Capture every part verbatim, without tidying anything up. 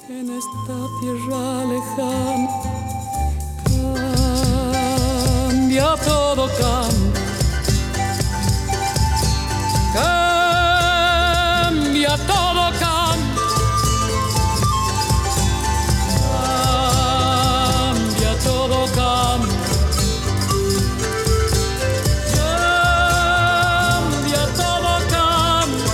en esta tierra lejana. Cambia, todo cambia. Cambia, todo cambia. Cambia, todo cambia. Cambia, todo cambia.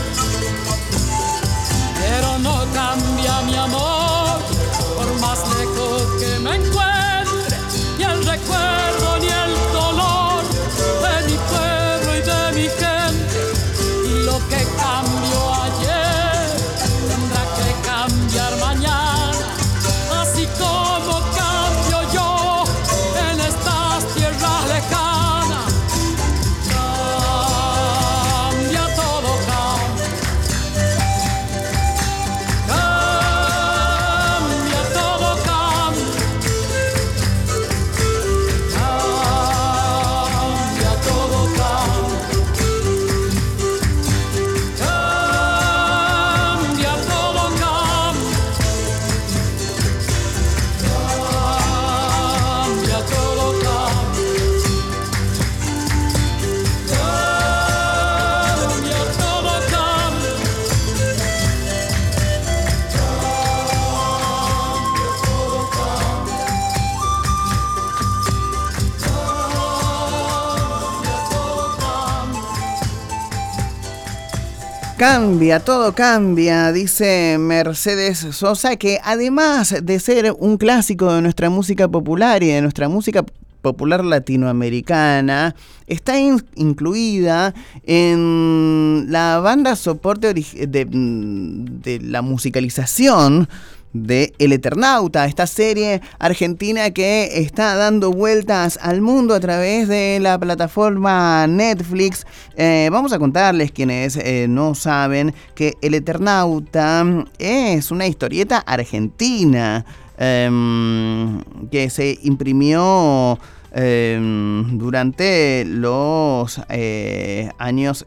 Pero no cambia mi amor, por más lejos que me encuentre, ni el recuerdo ni el dolor de mi pueblo y de mi gente. Y lo que cambió ayer tendrá que cambiar mañana, así como cambio yo en estas tierras lejanas. Cambia, todo cambia. Cambia, todo cambia. Cambia, todo cambia. Cambia, todo cambia. Cambia, todo cambia. Cambia, todo cambia. Cambia, todo cambia, dice Mercedes Sosa, que además de ser un clásico de nuestra música popular y de nuestra música popular latinoamericana, está in- incluida en la banda soporte ori- de, de la musicalización de El Eternauta, esta serie argentina que está dando vueltas al mundo a través de la plataforma Netflix. Eh, vamos a contarles, quienes eh, no saben, que El Eternauta es una historieta argentina eh, que se imprimió eh, durante los eh, años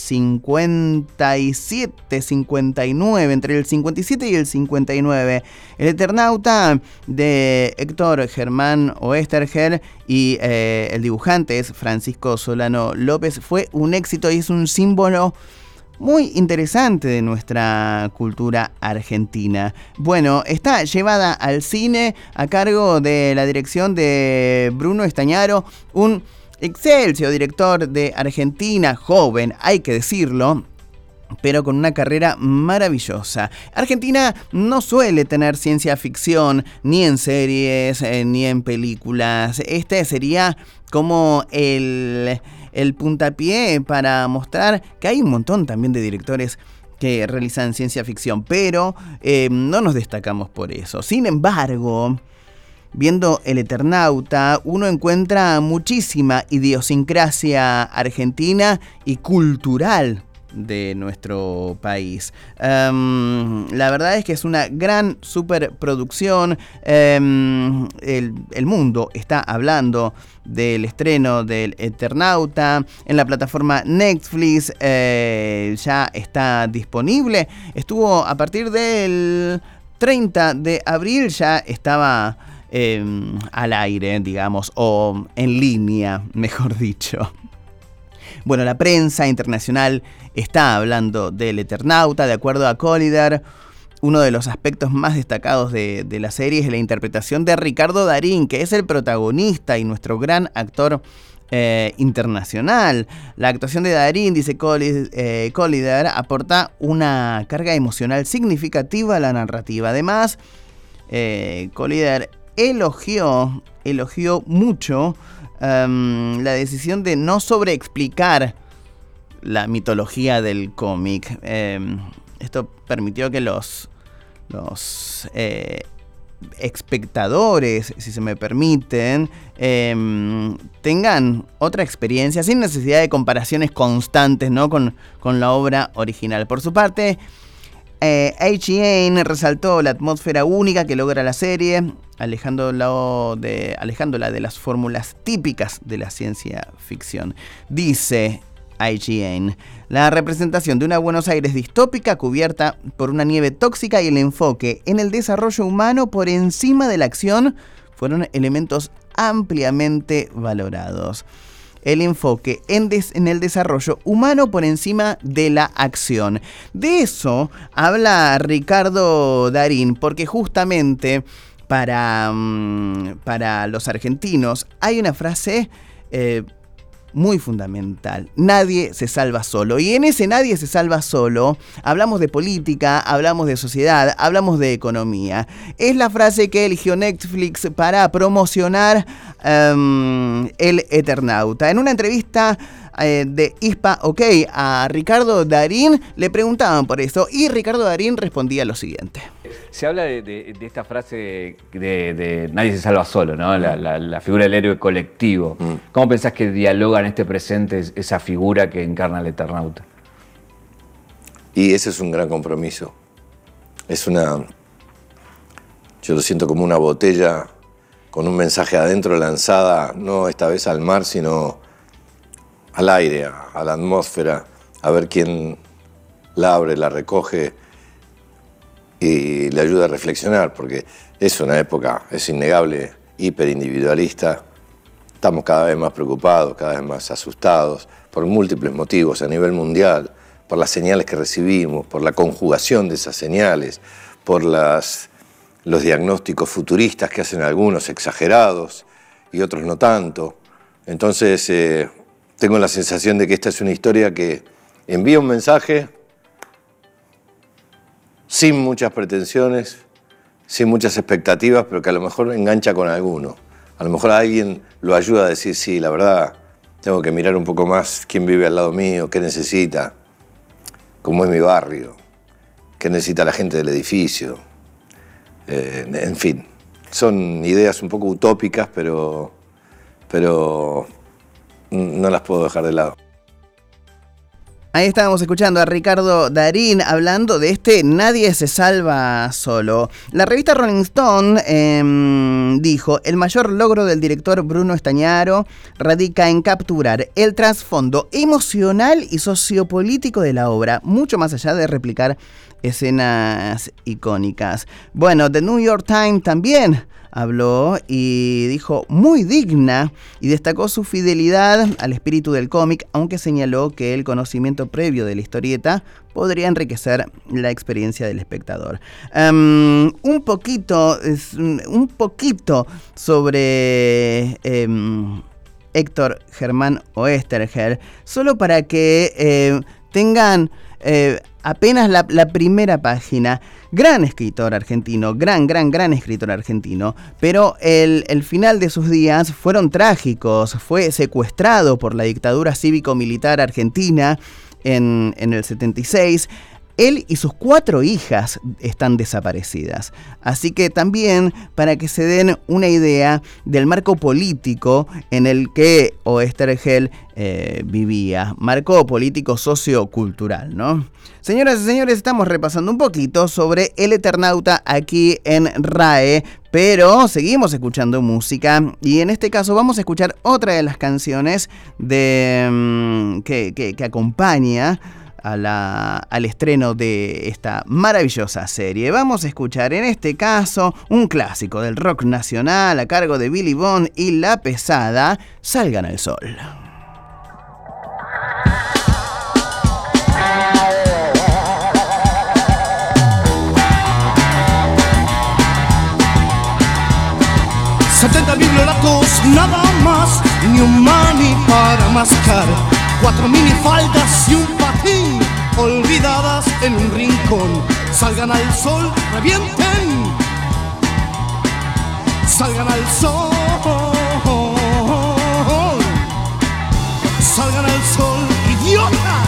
cincuenta y siete, cincuenta y nueve, entre el cincuenta y siete y el cincuenta y nueve. El Eternauta, de Héctor Germán Oesterhel, y eh, el dibujante es Francisco Solano López, fue un éxito y es un símbolo muy interesante de nuestra cultura argentina. Bueno, está llevada al cine a cargo de la dirección de Bruno Estañaro, un excelso director de Argentina, joven, hay que decirlo, pero con una carrera maravillosa. Argentina no suele tener ciencia ficción ni en series eh, ni en películas. Este sería como el, el puntapié para mostrar que hay un montón también de directores que realizan ciencia ficción, pero eh, no nos destacamos por eso. Sin embargo, viendo El Eternauta, uno encuentra muchísima idiosincrasia argentina y cultural de nuestro país. Um, la verdad es que es una gran superproducción. Um, el, el mundo está hablando del estreno del Eternauta. En la plataforma Netflix eh, ya está disponible. Estuvo a partir del treinta de abril, ya estaba Eh, al aire, digamos, o en línea, mejor dicho. Bueno, la prensa internacional está hablando del Eternauta. De acuerdo a Collider, uno de los aspectos más destacados de, de la serie es la interpretación de Ricardo Darín, que es el protagonista y nuestro gran actor eh, internacional. La actuación de Darín, dice Collider, eh, Collider, aporta una carga emocional significativa a la narrativa. Además, eh, Collider elogió, elogió mucho um, la decisión de no sobreexplicar la mitología del cómic. Eh, esto permitió que los, los eh, espectadores, si se me permiten, eh, tengan otra experiencia sin necesidad de comparaciones constantes, ¿no?, con, con la obra original. Por su parte, Eh, H E A resaltó la atmósfera única que logra la serie, alejándola de, alejándola de las fórmulas típicas de la ciencia ficción. Dice I G N. La representación de una Buenos Aires distópica cubierta por una nieve tóxica y el enfoque en el desarrollo humano por encima de la acción fueron elementos ampliamente valorados. El enfoque en, des, en el desarrollo humano por encima de la acción. De eso habla Ricardo Darín, porque justamente para, um, para los argentinos hay una frase eh, muy fundamental: nadie se salva solo. Y en ese nadie se salva solo hablamos de política, hablamos de sociedad, hablamos de economía. Es la frase que eligió Netflix para promocionar um, El Eternauta. En una entrevista eh, de Hispa OK a Ricardo Darín le preguntaban por eso y Ricardo Darín respondía lo siguiente. Se habla de, de, de esta frase de, de nadie se salva solo, ¿no? La, la, la figura del héroe colectivo. Mm. ¿Cómo pensás que dialoga en este presente esa figura que encarna el Eternauta? Y ese es un gran compromiso. Es una... Yo lo siento como una botella con un mensaje adentro lanzada, no esta vez al mar, sino al aire, a la atmósfera, a ver quién la abre, la recoge y le ayuda a reflexionar, porque es una época, es innegable, hiperindividualista. Estamos cada vez más preocupados, cada vez más asustados, por múltiples motivos a nivel mundial, por las señales que recibimos, por la conjugación de esas señales, por las, los diagnósticos futuristas que hacen algunos exagerados y otros no tanto. Entonces, eh, tengo la sensación de que esta es una historia que envía un mensaje sin muchas pretensiones, sin muchas expectativas, pero que a lo mejor engancha con alguno. A lo mejor a alguien lo ayuda a decir, sí, la verdad, tengo que mirar un poco más quién vive al lado mío, qué necesita, cómo es mi barrio, qué necesita la gente del edificio. Eh, en fin, son ideas un poco utópicas, pero, pero no las puedo dejar de lado. Ahí estábamos escuchando a Ricardo Darín hablando de este nadie se salva solo. La revista Rolling Stone eh, dijo: el mayor logro del director Bruno Estañaro radica en capturar el trasfondo emocional y sociopolítico de la obra, mucho más allá de replicar escenas icónicas. Bueno, The New York Times también habló y dijo muy digna y destacó su fidelidad al espíritu del cómic, aunque señaló que el conocimiento previo de la historieta podría enriquecer la experiencia del espectador. Um, un poquito, un poquito sobre um, Héctor Germán Oesterheld, solo para que eh, tengan eh, apenas la, la primera página. Gran escritor argentino, gran, gran, gran escritor argentino, pero el, el final de sus días fueron trágicos. Fue secuestrado por la dictadura cívico-militar argentina en, en el setenta y seis. Él y sus cuatro hijas están desaparecidas. Así que también para que se den una idea del marco político en el que Oesterheld eh, vivía. Marco político sociocultural, ¿no? Señoras y señores, estamos repasando un poquito sobre El Eternauta aquí en RAE, pero seguimos escuchando música y en este caso vamos a escuchar otra de las canciones de, um, que, que, que acompaña A la, al estreno de esta maravillosa serie. Vamos a escuchar en este caso un clásico del rock nacional a cargo de Billy Bond y La Pesada, Salgan al Sol. setenta bibliolatos nada más, ni un mani para mascar, cuatro minifaldas y un patín olvidadas en un rincón. Salgan al sol, revienten, salgan al sol, salgan al sol, idiotas.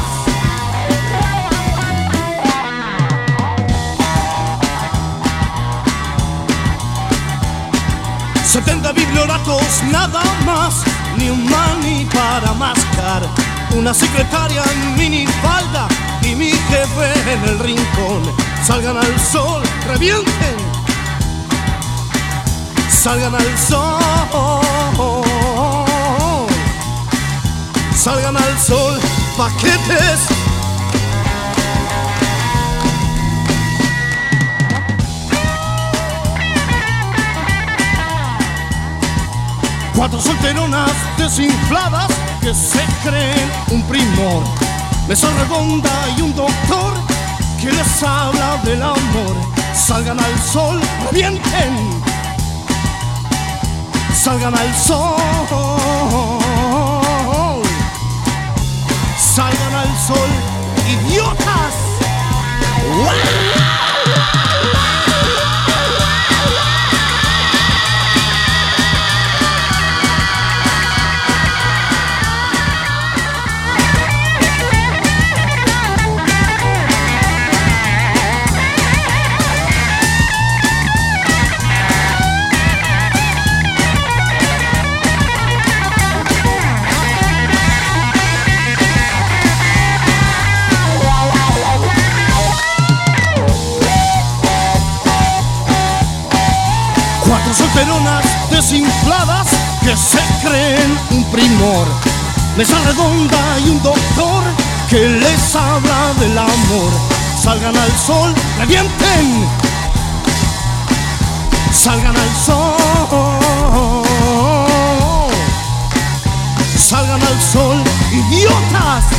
setenta biblioratos nada más, ni un mani para mascar, una secretaria en minifalda y mi jefe en el rincón. Salgan al sol, revienten, salgan al sol, salgan al sol, paquetes. Cuatro solteronas desinfladas que se creen un primor. Mesa redonda y un doctor que les habla del amor. Salgan al sol, revienten. Salgan al sol. Salgan al sol, idiotas. ¡Wow! Cuatro solteronas desinfladas que se creen un primor. Mesa redonda y un doctor que les habla del amor. Salgan al sol, revienten. Salgan al sol. Salgan al sol, idiotas.